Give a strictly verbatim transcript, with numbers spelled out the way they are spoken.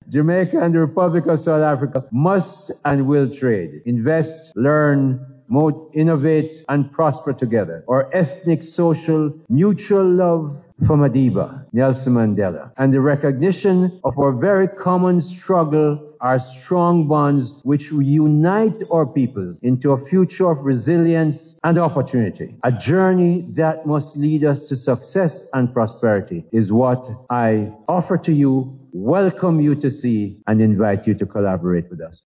Jamaica and the Republic of South Africa must and will trade, invest, learn, Mo- innovate, and prosper together. Our ethnic, social, mutual love for Madiba, Nelson Mandela, and the recognition of our very common struggle are strong bonds which unite our peoples into a future of resilience and opportunity. A journey that must lead us to success and prosperity is what I offer to you, welcome you to see, and invite you to collaborate with us.